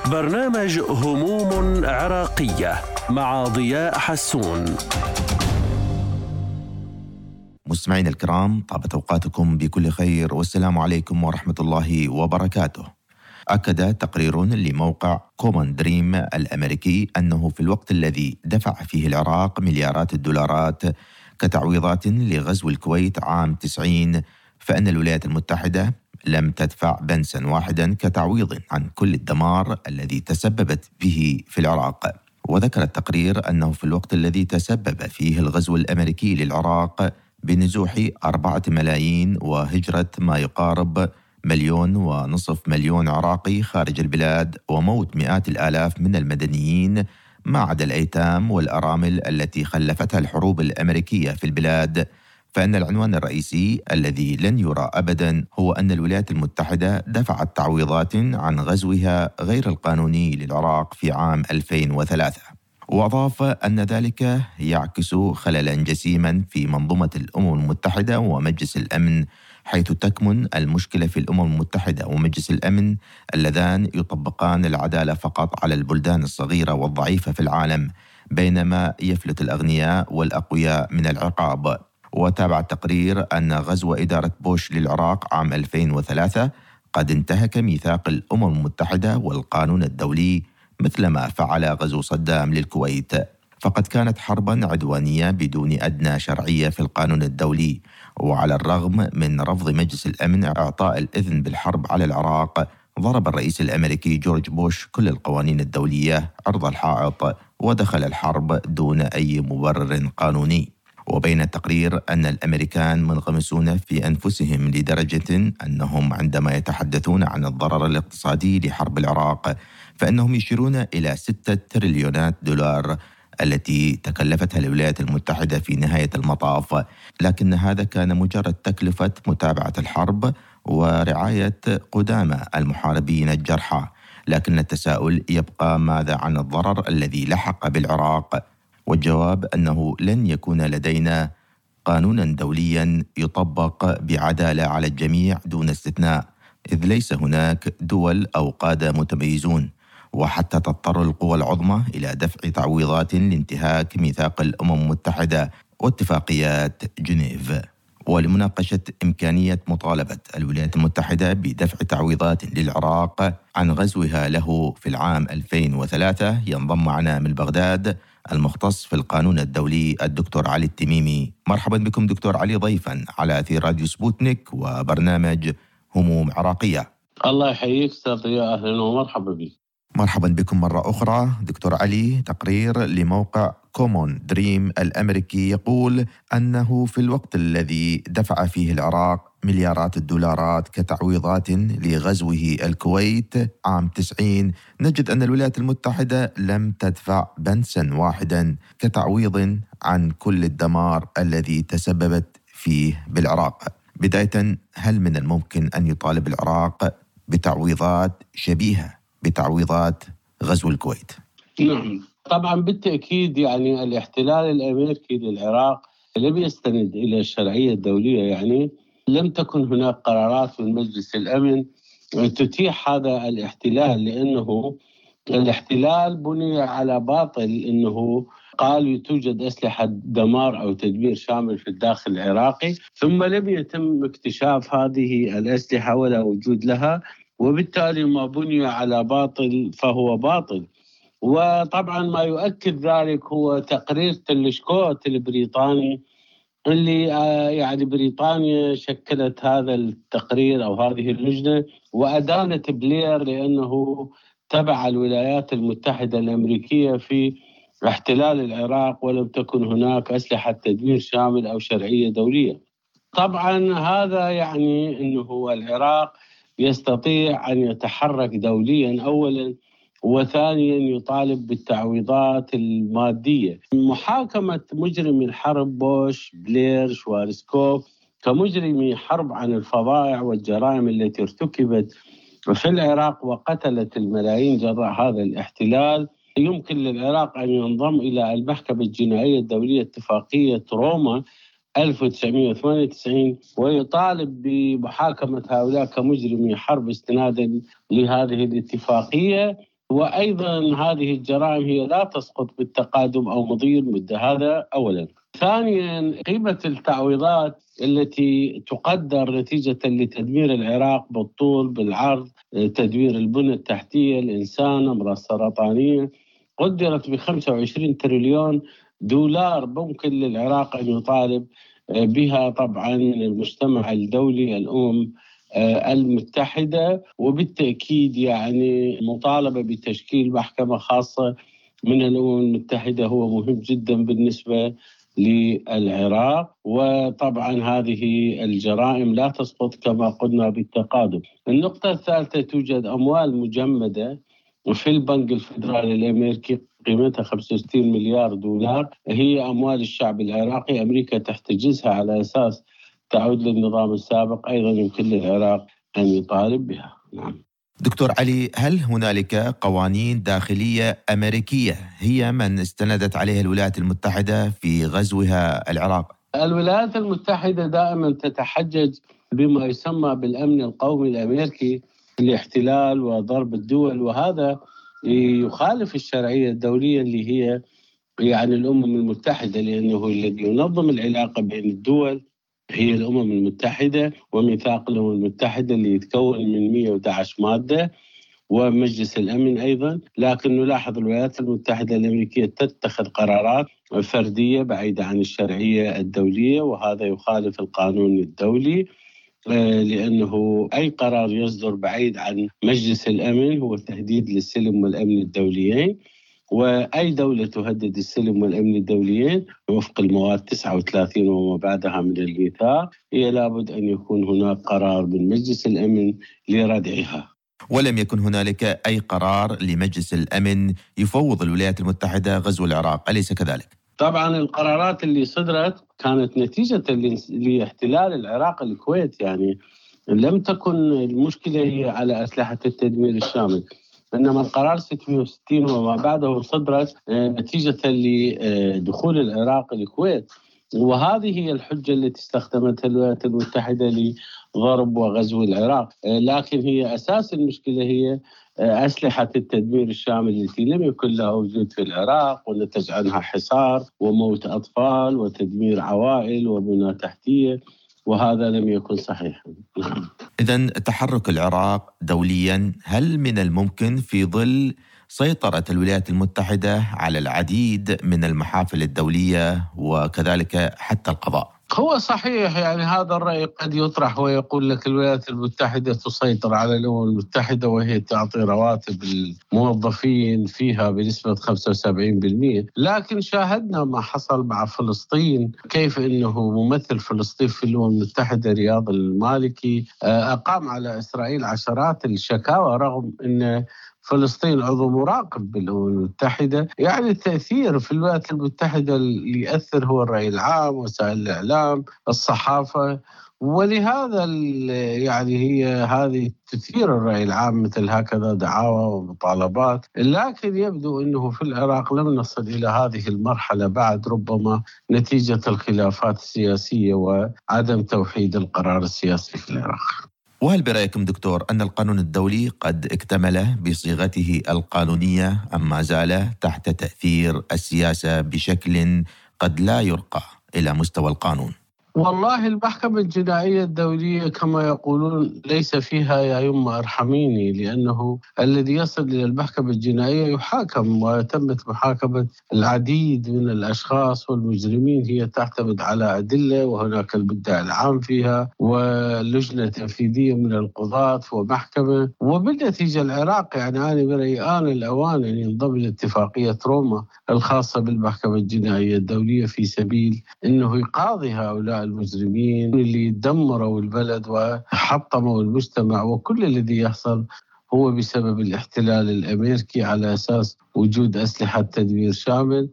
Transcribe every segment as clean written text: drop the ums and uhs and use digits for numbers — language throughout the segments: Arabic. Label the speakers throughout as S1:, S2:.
S1: برنامج هموم عراقية مع ضياء حسون.
S2: مستمعين الكرام، طابت أوقاتكم بكل خير والسلام عليكم ورحمة الله وبركاته. أكد تقرير لموقع كومون دريم الأمريكي أنه في الوقت الذي دفع فيه العراق مليارات الدولارات كتعويضات لغزو الكويت عام 90، فإن الولايات المتحدة لم تدفع بنسا واحدا كتعويض عن كل الدمار الذي تسببت به في العراق. وذكر التقرير أنه في الوقت الذي تسبب فيه الغزو الأمريكي للعراق بنزوح 4 ملايين وهجرة ما يقارب 1.5 مليون عراقي خارج البلاد وموت مئات الآلاف من المدنيين ما عدا الأيتام والأرامل التي خلفتها الحروب الأمريكية في البلاد، فإن العنوان الرئيسي الذي لن يرى أبدا هو أن الولايات المتحدة دفعت تعويضات عن غزوها غير القانوني للعراق في عام 2003. وأضاف أن ذلك يعكس خللا جسيما في منظومة الأمم المتحدة ومجلس الأمن، حيث تكمن المشكلة في الأمم المتحدة ومجلس الأمن اللذان يطبقان العدالة فقط على البلدان الصغيرة والضعيفة في العالم، بينما يفلت الأغنياء والأقوياء من العقاب. وتابع التقرير أن غزو إدارة بوش للعراق عام 2003 قد انتهك ميثاق الأمم المتحدة والقانون الدولي مثلما فعل غزو صدام للكويت، فقد كانت حربا عدوانية بدون أدنى شرعية في القانون الدولي. وعلى الرغم من رفض مجلس الأمن إعطاء الإذن بالحرب على العراق، ضرب الرئيس الأمريكي جورج بوش كل القوانين الدولية عرض الحائط ودخل الحرب دون أي مبرر قانوني. وبين التقرير أن الأمريكان منغمسون في أنفسهم لدرجة أنهم عندما يتحدثون عن الضرر الاقتصادي لحرب العراق فإنهم يشيرون إلى 6 تريليونات دولار التي تكلفتها الولايات المتحدة في نهاية المطاف، لكن هذا كان مجرد تكلفة متابعة الحرب ورعاية قدامى المحاربين الجرحى. لكن التساؤل يبقى: ماذا عن الضرر الذي لحق بالعراق؟ والجواب أنه لن يكون لدينا قانونا دوليا يطبق بعدالة على الجميع دون استثناء، إذ ليس هناك دول أو قادة متميزون، وحتى تضطر القوى العظمى إلى دفع تعويضات لانتهاك ميثاق الأمم المتحدة واتفاقيات جنيف. ولمناقشة إمكانية مطالبة الولايات المتحدة بدفع تعويضات للعراق عن غزوها له في العام 2003 ينضم معنا من بغداد المختص في القانون الدولي الدكتور علي التميمي. مرحبا بكم دكتور علي ضيفا على أثير راديو سبوتنيك وبرنامج هموم عراقية.
S3: الله يحييك أستاذ ضياء، أهلا ومرحبا بك.
S2: مرحبا بكم مرة أخرى دكتور علي. تقرير لموقع كومون دريم الأمريكي يقول أنه في الوقت الذي دفع فيه العراق مليارات الدولارات كتعويضات لغزوه الكويت عام 90، نجد أن الولايات المتحدة لم تدفع بنسا واحدا كتعويض عن كل الدمار الذي تسببت فيه بالعراق. بداية، هل من الممكن أن يطالب العراق بتعويضات شبيهة بتعويضات غزو الكويت؟
S3: نعم، طبعا بالتأكيد الاحتلال الأمريكي للعراق لم يستند إلى الشرعية الدولية، لم تكن هناك قرارات من مجلس الأمن تتيح هذا الاحتلال، لأنه الاحتلال بني على باطل، أنه قال توجد أسلحة دمار أو تدمير شامل في الداخل العراقي، ثم لم يتم اكتشاف هذه الأسلحة ولا وجود لها، وبالتالي ما بني على باطل فهو باطل. وطبعا ما يؤكد ذلك هو تقرير تلشكوت البريطاني، اللي بريطانيا شكلت هذا التقرير أو هذه اللجنة وأدانت بلير لأنه تبع الولايات المتحدة الأمريكية في احتلال العراق ولم تكن هناك أسلحة تدمير شامل أو شرعية دولية. طبعا هذا أنه العراق يستطيع أن يتحرك دوليا أولا، وثانيا يطالب بالتعويضات المادية. محاكمة مجرمي الحرب بوش، بلير، شوارزكوف كمجرمي حرب عن الفظائع والجرائم التي ارتكبت في العراق وقتلت الملايين جراء هذا الاحتلال، يمكن للعراق أن ينضم إلى المحكمة الجنائية الدولية اتفاقية روما 1998 ويطالب بمحاكمة هؤلاء كمجرمي حرب استنادا لهذه الاتفاقية. وأيضا هذه الجرائم هي لا تسقط بالتقادم أو مضي المدة، هذا أولا. ثانيا، قيمة التعويضات التي تقدر نتيجة لتدمير العراق بالطول بالعرض، تدمير البنى التحتية، الإنسان، أمراض السرطانية، قدرت ب25 تريليون دولار. ممكن للعراق أن يطالب بها طبعا من المجتمع الدولي، الأمم المتحدة، وبالتأكيد يعني مطالبة بتشكيل محكمة خاصة من الأمم المتحدة هو مهم جدا بالنسبة للعراق. وطبعا هذه الجرائم لا تسقط كما قلنا بالتقادم. النقطة الثالثة، توجد أموال مجمدة في البنك الفيدرالي الأمريكي قيمتها 65 مليار دولار، هي أموال الشعب العراقي، أمريكا تحتجزها على أساس تعود للنظام السابق. أيضا يمكن للعراق أن يطالب بها. نعم.
S2: دكتور علي، هل هنالك قوانين داخلية أمريكية هي من استندت عليها الولايات المتحدة في غزوها العراق؟
S3: الولايات المتحدة دائما تتحجج بما يسمى بالأمن القومي الأمريكي، الاحتلال وضرب الدول، وهذا يخالف الشرعية الدولية اللي هي يعني الأمم المتحدة، لأنه الذي ينظم العلاقة بين الدول هي الأمم المتحدة، وميثاق الأمم المتحدة اللي يتكون من 111 مادة، ومجلس الأمن أيضا. لكن نلاحظ الولايات المتحدة الأمريكية تتخذ قرارات فردية بعيدة عن الشرعية الدولية، وهذا يخالف القانون الدولي، لأنه أي قرار يصدر بعيد عن مجلس الأمن هو تهديد للسلم والأمن الدوليين، وأي دولة تهدد السلم والأمن الدوليين وفق المواد 39 وما بعدها من الميثاق هي لابد أن يكون هناك قرار من مجلس الأمن لردعها.
S2: ولم يكن هنالك أي قرار لمجلس الأمن يفوض الولايات المتحدة غزو العراق، أليس كذلك؟
S3: طبعا القرارات اللي صدرت كانت نتيجة لاحتلال العراق الكويت، يعني لم تكن المشكلة هي على أسلحة التدمير الشامل، إنما القرار 660 وما بعده صدرت نتيجة لدخول العراق الكويت، وهذه هي الحجة التي استخدمتها الولايات المتحدة لضرب وغزو العراق. لكن هي أساس المشكلة هي أسلحة التدمير الشامل التي لم يكن لها وجود في العراق، ونتج عنها حصار وموت أطفال وتدمير عوائل وبنى تحتية، وهذا لم يكن صحيحا.
S2: إذن تحرك العراق دوليا هل من الممكن في ظل سيطرة الولايات المتحدة على العديد من المحافل الدولية وكذلك حتى القضاء؟
S3: هو صحيح، يعني هذا الرأي قد يطرح ويقول لك الولايات المتحدة تسيطر على الأمم المتحدة وهي تعطي رواتب الموظفين فيها بنسبة 75%، لكن شاهدنا ما حصل مع فلسطين، كيف أنه ممثل فلسطين في الأمم المتحدة رياض المالكي أقام على إسرائيل عشرات الشكاوى رغم أن فلسطين عضو مراقب بالأمم المتحدة. يعني التأثير في الولايات المتحدة اللي يأثر هو الرأي العام، وسائل الإعلام، الصحافة، ولهذا يعني هي هذه تثير الرأي العام مثل هكذا دعاوى ومطالبات. لكن يبدو أنه في العراق لم نصل إلى هذه المرحلة بعد، ربما نتيجة الخلافات السياسية وعدم توحيد القرار السياسي في العراق.
S2: وهل برأيكم دكتور أن القانون الدولي قد اكتمل بصيغته القانونية أم ما زال تحت تأثير السياسة بشكل قد لا يرقى إلى مستوى القانون؟
S3: والله المحكمة الجنائية الدولية كما يقولون ليس فيها يا يما ارحميني، لأنه الذي يصل إلى المحكمة الجنائية يحاكم، وتمت محاكمة العديد من الأشخاص والمجرمين هي تعتمد على أدلة، وهناك المدعي العام فيها ولجنة تنفيذية من القضاة ومحكمة، وبالنتيجة العراق يعني أنا برأيي آن الأوان أن ينضم لاتفاقية روما الخاصة بالمحكمة الجنائية الدولية في سبيل أنه يقاضي هؤلاء المجرمين اللي دمروا البلد وحطموا المجتمع، وكل الذي يحصل هو بسبب الاحتلال الأمريكي على أساس وجود أسلحة تدمير شامل.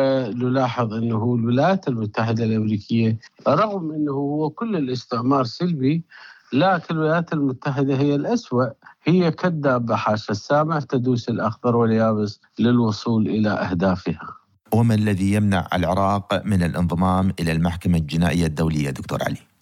S3: فنلاحظ أنه الولايات المتحدة الأمريكية رغم أنه هو كل الاستعمار سلبي، لكن الولايات المتحدة هي الأسوأ، هي كالدابة حاشا السامع تدوس الأخضر واليابس للوصول إلى أهدافها.
S2: وما الذي يمنع العراق من الانضمام إلى المحكمة الجنائية الدولية دكتور علي؟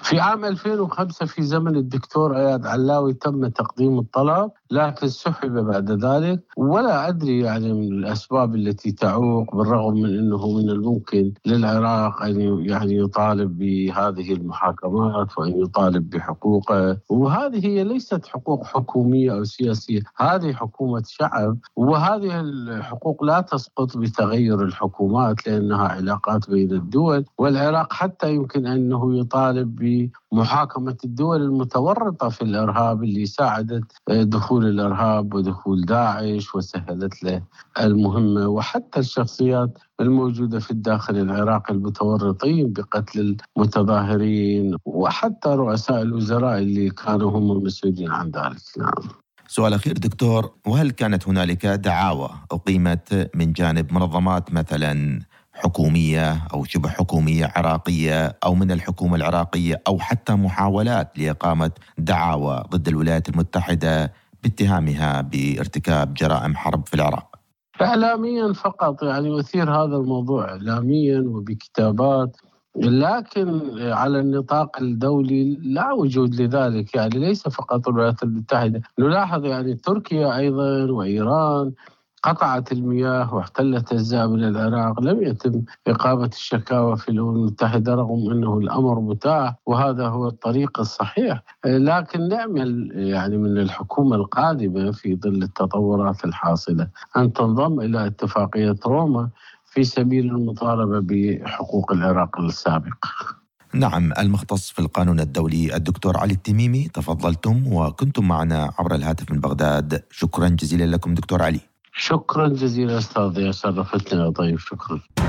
S3: في عام 2005 في زمن الدكتور اياد علاوي تم تقديم الطلب، لكن سحب بعد ذلك، ولا أدري يعني من الأسباب التي تعوق، بالرغم من أنه من الممكن للعراق أن يعني يطالب بهذه المحاكمات وأن يطالب بحقوقه، وهذه هي ليست حقوق حكومية أو سياسية، هذه حكومة شعب، وهذه الحقوق لا تسقط بتغير الحكومات لأنها علاقات بين الدول، والعراق حتى يمكن أنه يطالب بمحاكمة الدول المتورطة في الإرهاب اللي ساعدت دخول الإرهاب ودخول داعش وسهلت له المهمة، وحتى الشخصيات الموجودة في الداخل العراقي المتورطين بقتل المتظاهرين، وحتى رؤساء الوزراء اللي كانوا هم المسؤولين عن ذلك. نعم.
S2: سؤال أخير دكتور، وهل كانت هنالك دعاوى أقيمت من جانب منظمات مثلا حكومية أو شبه حكومية عراقية أو من الحكومة العراقية، أو حتى محاولات لإقامة دعاوى ضد الولايات المتحدة باتهامها بارتكاب جرائم حرب في العراق؟
S3: إعلاميا فقط، يعني أثير هذا الموضوع إعلاميا وبكتابات، لكن على النطاق الدولي لا وجود لذلك. يعني ليس فقط الولايات المتحدة، نلاحظ يعني تركيا أيضا وإيران قطعت المياه واحتلت أجزاء من العراق، لم يتم إقامة الشكاوى في الأمم المتحدة رغم أنه الأمر متاح وهذا هو الطريق الصحيح. لكن نأمل يعني من الحكومة القادمة في ظل التطورات الحاصلة أن تنضم إلى اتفاقية روما في سبيل المطالبة بحقوق العراق السابقة.
S2: نعم، المختص في القانون الدولي الدكتور علي التميمي، تفضلتم وكنتم معنا عبر الهاتف من بغداد. شكرا جزيلا لكم دكتور علي.
S3: شكرا جزيلا أستاذ، شرفتنا يا طيب، شكرا.